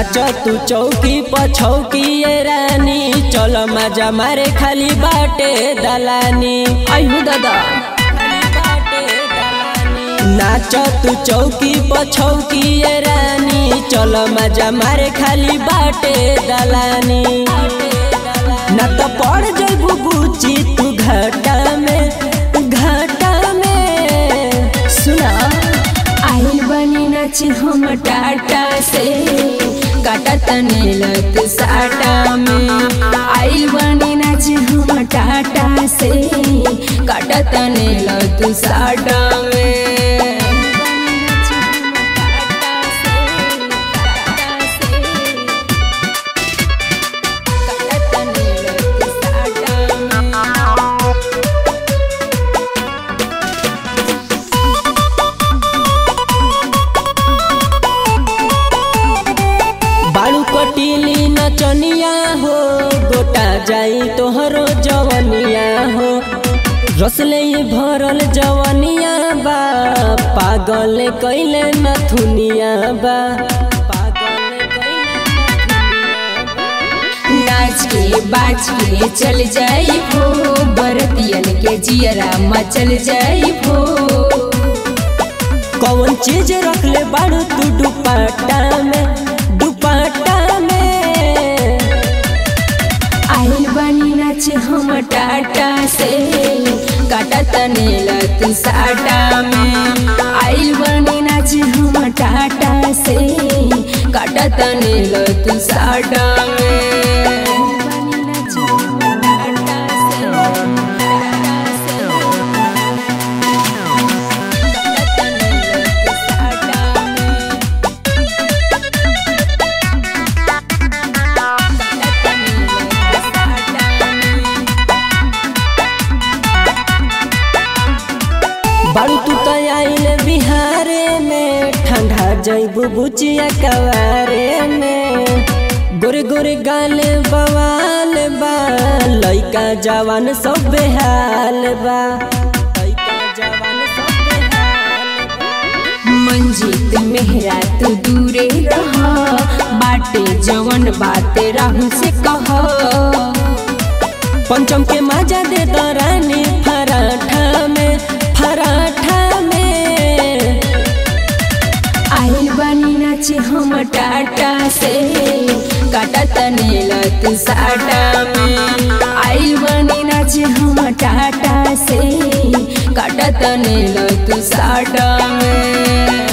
नाच तू चौकी पछौकी ये रानी, चल मजा मारे खाली बाटे दलानी। आयु दादा नाच तू चौकी पछौकी ये रानी, चल मजा मारे खाली बाटे दलानी। ना तो पड़ जइबू बुची तू घाटा में, घाटा में। सुना आइल बनी नाच हम टाटा से, काटा तने लत साटा में। आइल बनी नाच हम टाटा से, काटा तने लत साटा में। कटीली नचनिया हो, गोटा जाई तोहरो जवनिया हो। रसले भरल जवनिया बा, पागल कैले नथुनिया बा। नाच के बाज के चल जाई भो, बरतियन के जियरा मचल जाई भो। कौन चीज रखले बाड़ू तू दुपट्टा में, दुपट्टा में। आइल बनी नाच हम टाटा से, काटा तने लत साटा में। आइल बनी नाच हम टाटा से, काटा तने लत साटा में। बारू तू तो आइल बिहारे में, ठंडा जइबू बुचिया कवारे में। गोरे गोरे गाल बवाल बा, लइका जवान सब बेहाल बा। मंजीत मेहरा तू दूरे रहा, बाटे जवन बाते राहु से कह। पंचम के मजा दे रानी पराठा में, पराठा में। आइल बनी नाच हम टाटा से, काटा तने लत साटा में। आइल बनी नाच हम टाटा से, काटा तने लत साटा में।